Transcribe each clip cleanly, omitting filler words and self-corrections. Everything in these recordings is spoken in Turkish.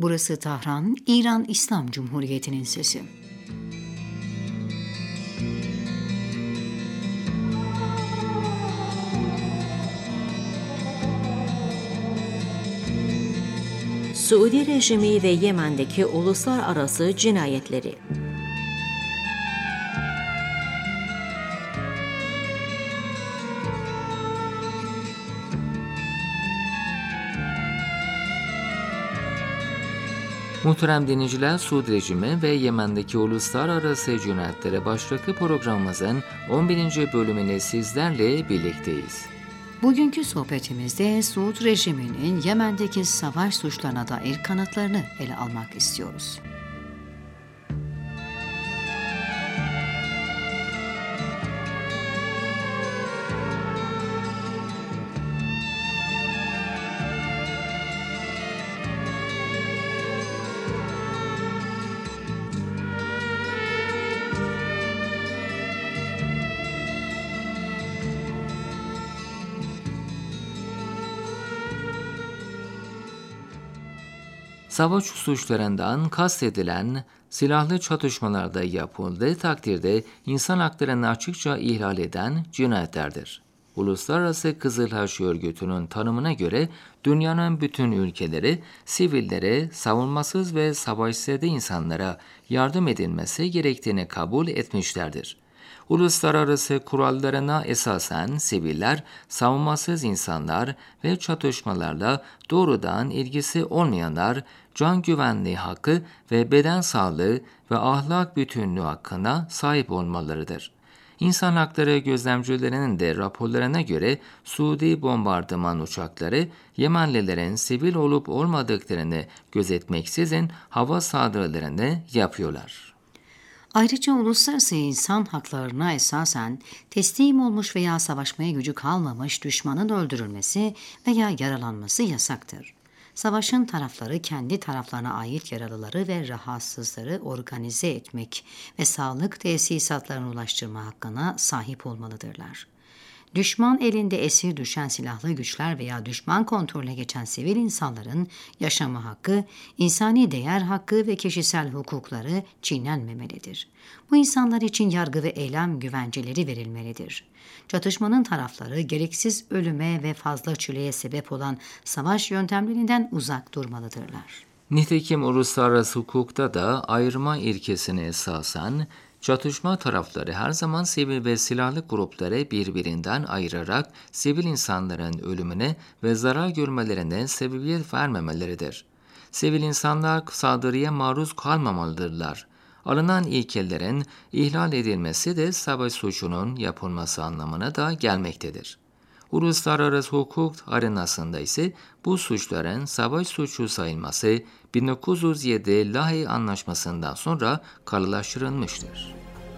Burası Tahran, İran İslam Cumhuriyeti'nin sesi. Suudi rejimi ve Yemen'deki uluslararası cinayetleri. Muhterem dinleyiciler, Suudi rejimi ve Yemen'deki uluslararası cinayetlere başlıklı programımızın 11. bölümüyle sizlerle birlikteyiz. Bugünkü sohbetimizde Suud rejiminin Yemen'deki savaş suçlarına dair kanıtlarını ele almak istiyoruz. Savaş suçlarından kastedilen silahlı çatışmalarda yapıldığı takdirde insan haklarını açıkça ihlal eden cinayetlerdir. Uluslararası Kızıl Haç Örgütü'nün tanımına göre dünyanın bütün ülkeleri sivillere, savunmasız ve savaşzede insanlara yardım edilmesi gerektiğini kabul etmişlerdir. Uluslararası kurallarına esasen siviller, savunmasız insanlar ve çatışmalarla doğrudan ilgisi olmayanlar, can güvenliği hakkı ve beden sağlığı ve ahlak bütünlüğü hakkına sahip olmalarıdır. İnsan hakları gözlemcilerinin de raporlarına göre Suudi bombardıman uçakları Yemenlilerin sivil olup olmadıklarını gözetmeksizin hava saldırılarını yapıyorlar. Ayrıca uluslararası insan haklarına esasen teslim olmuş veya savaşmaya gücü kalmamış düşmanın öldürülmesi veya yaralanması yasaktır. Savaşın tarafları kendi taraflarına ait yaralıları ve rahatsızları organize etmek ve sağlık tesisatlarına ulaştırma hakkına sahip olmalıdırlar. Düşman elinde esir düşen silahlı güçler veya düşman kontrolüne geçen sivil insanların yaşama hakkı, insani değer hakkı ve kişisel hukukları çiğnenmemelidir. Bu insanlar için yargı ve eylem güvenceleri verilmelidir. Çatışmanın tarafları gereksiz ölüme ve fazla çileye sebep olan savaş yöntemlerinden uzak durmalıdırlar. Nitekim uluslararası hukukta da ayırma ilkesine esasen çatışma tarafları her zaman sivil ve silahlı grupları birbirinden ayırarak sivil insanların ölümüne ve zarar görmelerine sebebiyet vermemeleridir. Sivil insanlar saldırıya maruz kalmamalıdırlar. Alınan ilkelerin ihlal edilmesi de savaş suçunun yapılması anlamına da gelmektedir. Uluslararası hukuk arenasında ise bu suçların savaş suçu sayılması 1907 Lahey Anlaşması'ndan sonra kalılaştırılmıştır.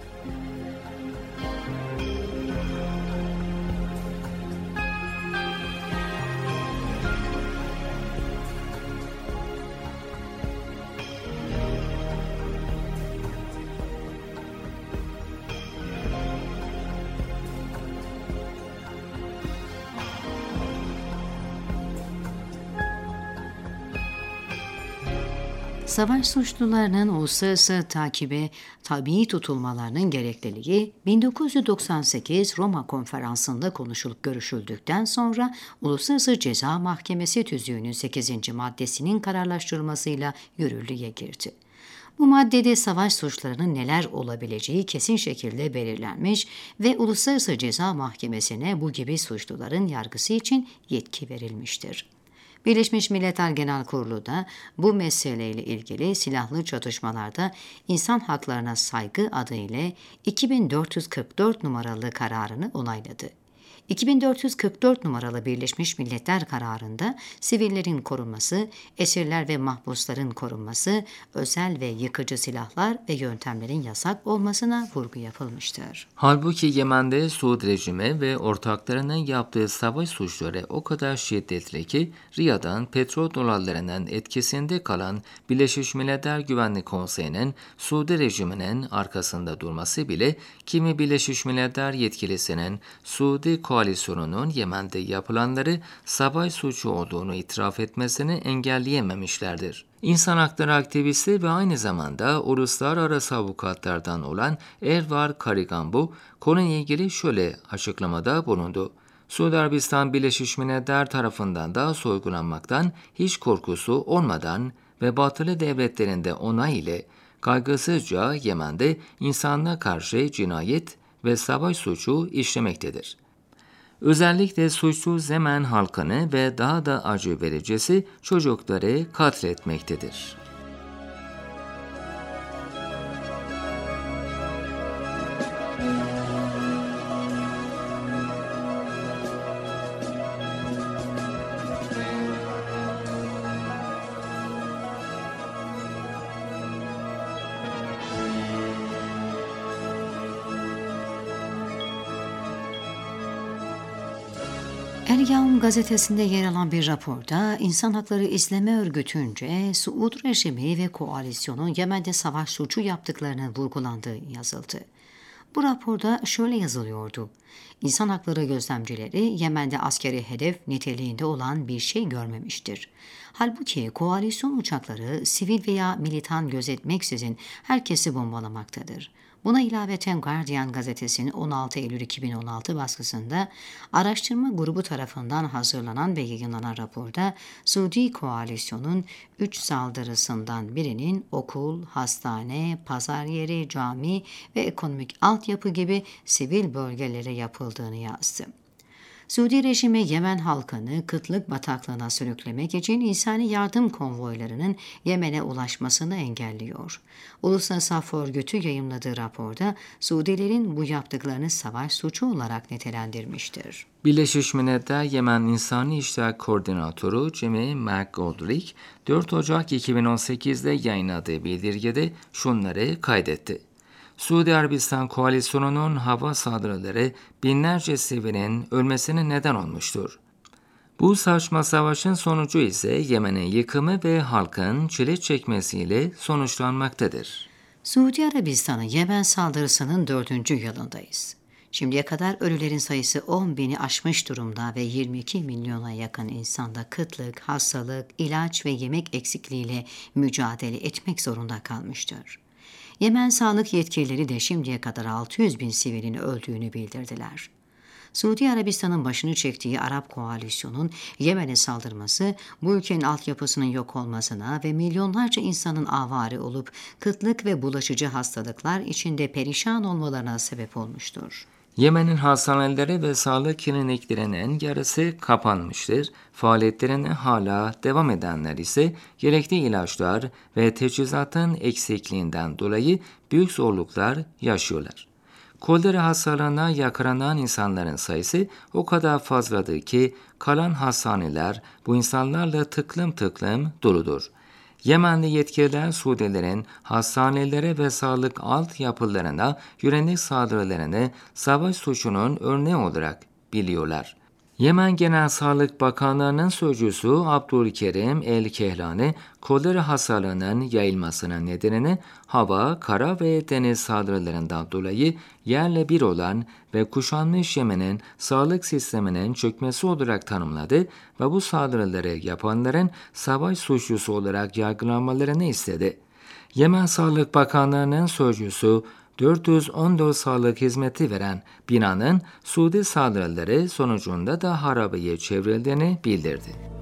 Savaş suçlularının uluslararası takibe tabi tutulmalarının gerekliliği 1998 Roma Konferansı'nda konuşulup görüşüldükten sonra Uluslararası Ceza Mahkemesi tüzüğünün 8. maddesinin kararlaştırılmasıyla yürürlüğe girdi. Bu maddede savaş suçlarının neler olabileceği kesin şekilde belirlenmiş ve Uluslararası Ceza Mahkemesi'ne bu gibi suçluların yargısı için yetki verilmiştir. Birleşmiş Milletler Genel Kurulu da bu meseleyle ilgili silahlı çatışmalarda insan haklarına saygı adıyla 2444 numaralı kararını onayladı. 2444 numaralı Birleşmiş Milletler kararında sivillerin korunması, esirler ve mahpusların korunması, özel ve yıkıcı silahlar ve yöntemlerin yasak olmasına vurgu yapılmıştır. Halbuki Yemen'de Suud rejimi ve ortaklarının yaptığı savaş suçları o kadar şiddetli ki Riyad'ın petrol dolarlarının etkisinde kalan Birleşmiş Milletler Güvenlik Konseyi'nin Suudi rejiminin arkasında durması bile kimi Birleşmiş Milletler yetkilisinin Suudi koalisyonunun Yemen'de yapılanları savaş suçu olduğunu itiraf etmesini engelleyememişlerdir. İnsan hakları aktivisti ve aynı zamanda uluslararası avukatlardan olan Ervar Karigambu konuyla ilgili şöyle açıklamada bulundu. Suudi Arabistan Birleşmiş Milletler tarafından da sorgulanmaktan hiç korkusu olmadan ve batılı devletlerin de onay ile kaygısızca Yemen'de insanlığa karşı cinayet ve savaş suçu işlemektedir. Özellikle suçsuz Yemen halkını ve daha da acı vericisi çocukları katletmektedir. El Yavm gazetesinde yer alan bir raporda İnsan Hakları İzleme Örgütü'nce Suud rejimi ve koalisyonun Yemen'de savaş suçu yaptıklarının vurgulandığı yazıldı. Bu raporda şöyle yazılıyordu. İnsan hakları gözlemcileri Yemen'de askeri hedef niteliğinde olan bir şey görmemiştir. Halbuki koalisyon uçakları sivil veya militan gözetmeksizin herkesi bombalamaktadır. Buna ilaveten Guardian gazetesinin 16 Eylül 2016 baskısında araştırma grubu tarafından hazırlanan ve yayınlanan raporda Suudi koalisyonun 3 saldırısından birinin okul, hastane, pazar yeri, cami ve ekonomik altyapı gibi sivil bölgelere yapıldığını yazdı. Suudi rejimi Yemen halkını kıtlık bataklığına sürüklemek için insani yardım konvoylarının Yemen'e ulaşmasını engelliyor. Uluslararası Af Örgütü yayımladığı raporda Suudilerin bu yaptıklarını savaş suçu olarak nitelendirmiştir. Birleşmiş Milletler Yemen İnsani İşler Koordinatörü Jimmy McGoldrick, 4 Ocak 2018'de yayınladığı bildirgede şunları kaydetti. Suudi Arabistan koalisyonunun hava saldırıları binlerce sivilin ölmesine neden olmuştur. Bu saçma savaşın sonucu ise Yemen'in yıkımı ve halkın çile çekmesiyle sonuçlanmaktadır. Suudi Arabistan'ın Yemen saldırısının 4. yılındayız. Şimdiye kadar ölülerin sayısı 10.000'i aşmış durumda ve 22 milyona yakın insanda kıtlık, hastalık, ilaç ve yemek eksikliğiyle mücadele etmek zorunda kalmıştır. Yemen sağlık yetkilileri de şimdiye kadar 600.000 sivilin öldüğünü bildirdiler. Suudi Arabistan'ın başını çektiği Arap koalisyonun Yemen'e saldırması, bu ülkenin altyapısının yok olmasına ve milyonlarca insanın avare olup kıtlık ve bulaşıcı hastalıklar içinde perişan olmalarına sebep olmuştur. Yemen'in hastaneleri ve sağlık kliniklerinin yarısı kapanmıştır. Faaliyetlerine hala devam edenler ise gerekli ilaçlar ve teçhizatın eksikliğinden dolayı büyük zorluklar yaşıyorlar. Kolera hastalığına yakalanan insanların sayısı o kadar fazladır ki kalan hastaneler bu insanlarla tıklım tıklım doludur. Yemenli yetkililer Suudilerin hastanelere ve sağlık altyapılarına yönelik saldırılarını savaş suçunun örneği olarak biliyorlar. Yemen Genel Sağlık Bakanlığı'nın sözcüsü Abdülkerim El-Kehlani, kolera hastalığının yayılmasının nedenini hava, kara ve deniz saldırılarından dolayı yerle bir olan ve kuşanmış Yemen'in sağlık sisteminin çökmesi olarak tanımladı ve bu saldırıları yapanların savaş suçlusu olarak yargılanmalarını istedi. Yemen Sağlık Bakanlığı'nın sözcüsü 414 sağlık hizmeti veren binanın Suudi saldırıları sonucunda da harabeye çevrildiğini bildirdi.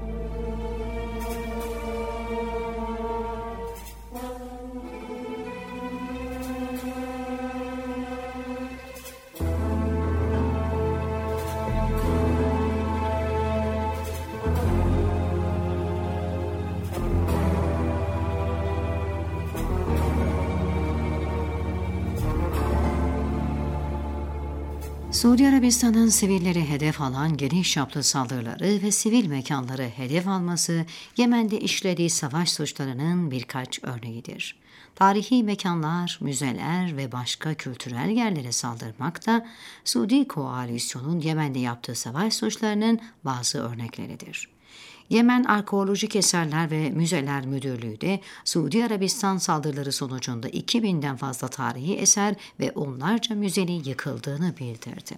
Suudi Arabistan'ın sivilleri hedef alan geniş çaplı saldırıları ve sivil mekanları hedef alması Yemen'de işlediği savaş suçlarının birkaç örneğidir. Tarihi mekanlar, müzeler ve başka kültürel yerlere saldırmak da Suudi koalisyonun Yemen'de yaptığı savaş suçlarının bazı örnekleridir. Yemen Arkeolojik Eserler ve Müzeler Müdürlüğü de Suudi Arabistan saldırıları sonucunda 2000'den fazla tarihi eser ve onlarca müzenin yıkıldığını bildirdi.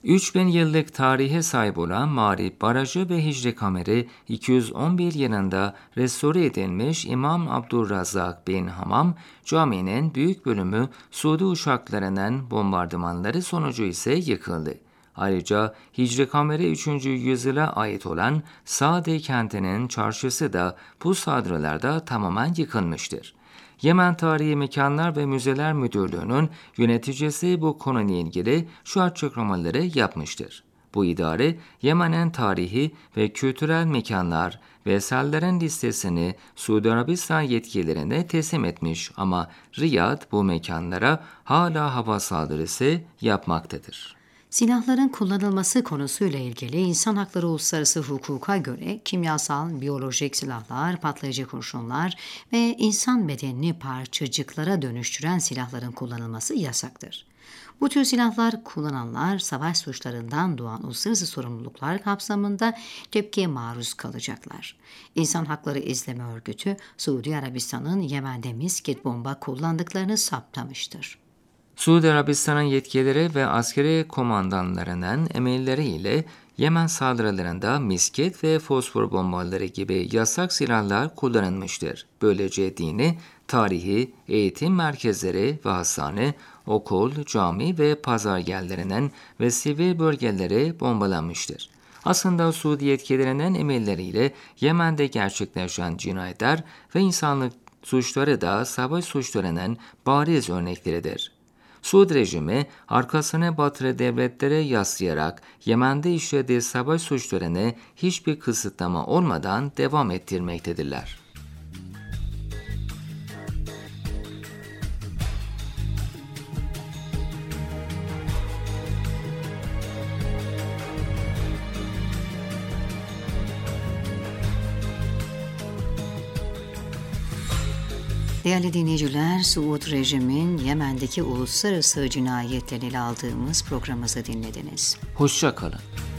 3000 yıllık tarihe sahip olan Mağrib Barajı ve Hicri Kameri 211 yılında restore edilmiş İmam Abdurrazzak bin Hammam Camii'nin büyük bölümü Suudi uçaklarının bombardımanları sonucu ise yıkıldı. Ayrıca Hicri Kameri 3. yüzyıla ait olan Sade kentinin çarşısı da bu saldırılarda tamamen yıkılmıştır. Yemen Tarihi Mekanlar ve Müzeler Müdürlüğü'nün yöneticisi bu konuyla ilgili şu açıklamaları yapmıştır. Bu idare, Yemen'in tarihi ve kültürel mekanlar ve eserlerin listesini Suudi Arabistan yetkililerine teslim etmiş ama Riyad bu mekanlara hala hava saldırısı yapmaktadır. Silahların kullanılması konusuyla ilgili insan hakları uluslararası hukuka göre kimyasal, biyolojik silahlar, patlayıcı kurşunlar ve insan bedenini parçacıklara dönüştüren silahların kullanılması yasaktır. Bu tür silahlar kullananlar savaş suçlarından doğan uluslararası sorumluluklar kapsamında tepkiye maruz kalacaklar. İnsan Hakları İzleme Örgütü, Suudi Arabistan'ın Yemen'de misket bomba kullandıklarını saptamıştır. Suudi Arabistan'ın yetkilileri ve askeri komandanlarının emelleriyle Yemen saldırılarında misket ve fosfor bombaları gibi yasak silahlar kullanılmıştır. Böylece dini, tarihi, eğitim merkezleri ve hastane, okul, cami ve pazar yerlerinin ve sivil bölgeleri bombalanmıştır. Aslında Suudi yetkililerinin emelleriyle Yemen'de gerçekleşen cinayetler ve insanlık suçları da savaş suçlarının bariz örnekleridir. Suudi rejimi arkasına Batılı devletlere yaslayarak Yemen'de işlediği savaş suçlarını hiçbir kısıtlama olmadan devam ettirmektedirler. Değerli dinleyiciler, Suud rejimin Yemen'deki uluslararası cinayetlerini ele aldığımız programımızı dinlediniz. Hoşça kalın.